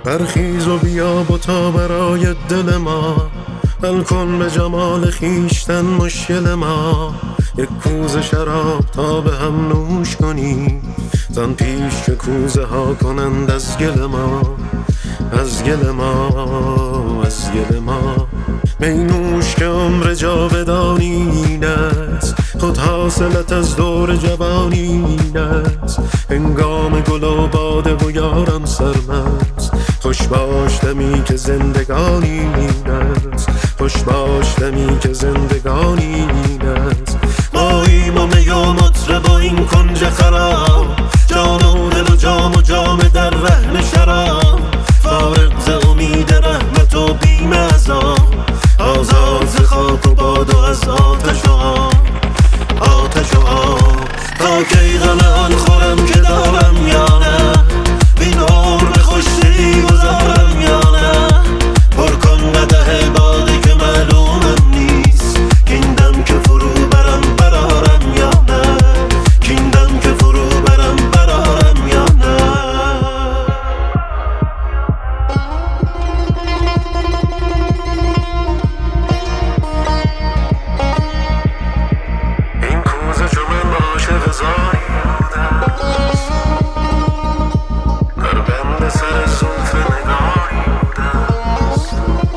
برخیز و بیا بتا برای دل ما، حل کن به جمال خیشتن مشکل ما. یک کوزه شراب تا به هم نوش کنیم، زن پیش که کوزه ها کنند از گل ما، از گل ما، از گل ما. می نوش که عمر جاودانی این است، خود حاصلت از دور جوانی این است. هنگام گل و باده و یاران سرمست، خوش باش دمی که زندگانی این است، خوش باش دمی که زندگانی این است. ماییم و می و مطرب و این کنج خراب، جان و دل و جام در رهن شراب. فارغ ز امید رحمت و بیم عذاب، آزاد ز خاک و باد و از آتش و آب، آتش و آب. تا کی غم آن خورم که دارم یا نه، بین عمر خوشی گذارم یا نه. پر کن قدح باده که معلومم نیست، کین دم که فرو برم برارم یا نه، کین دم که فرو برم برارم یا نه. این کوزه چون من عاشق زاری بودست، در بند سر زلف نگاری بودست.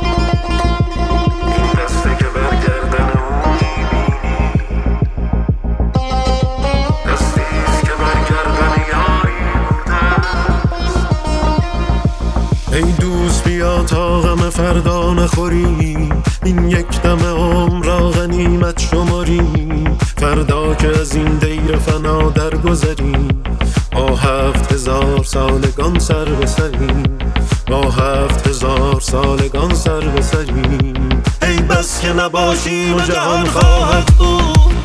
این دسته که بر گردن او میبینی، دستیست که بر گردن یاری بودست. ای دوست بیا تا غم فردا نخوریم، این یک دم عمر را غنیمت شماریم. فردا که از این دیر فنا درگذریم، با 7000 سالگان سر به سریم، با 7000 سالگان سر به سریم. ای بس که نباشیم و جهان خواهد بود،